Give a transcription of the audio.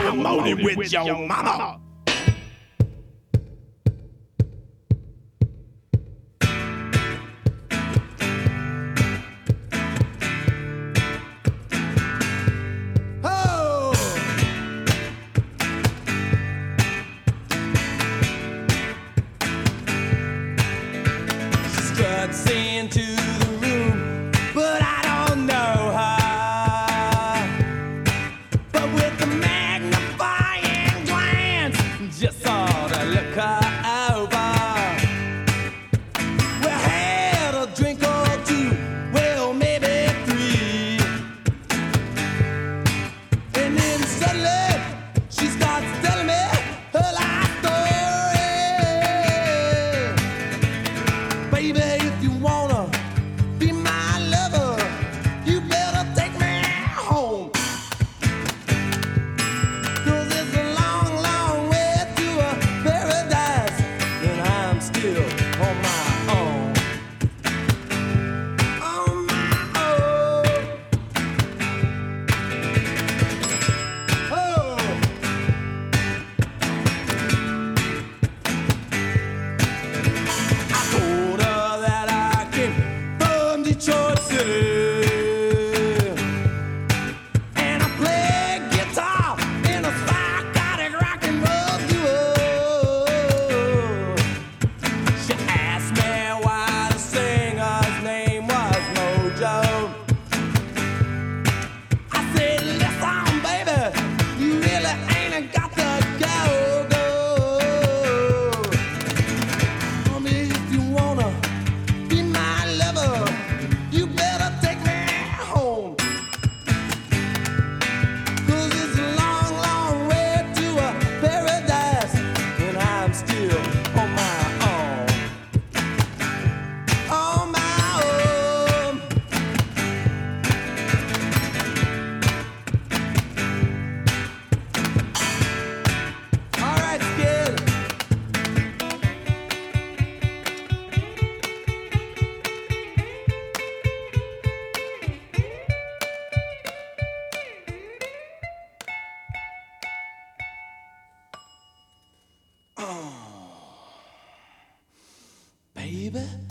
alimony with your mama. Struts into the room, but I don't know her. But with a magnifying glance, just sort of look her over. We had a drink or two, well maybe three, and then suddenly she starts telling me her life story. Baby, if you wanna be my lover, you better take me home. 'Cause it's a long, long way to a paradise, and I'm still on my own. On my own. Oh. I told her that I came from Detroit City, and I play guitar in a psychotic rock and roll duo. She asked me why the singer's name was Mojo. I said, listen, baby, you really ain't got to go. Tell me if you wanna be my lover, you better take me home. 'Cause it's a long, long way to a paradise, and I'm still on my own. On my own. All right, Skid. Baby.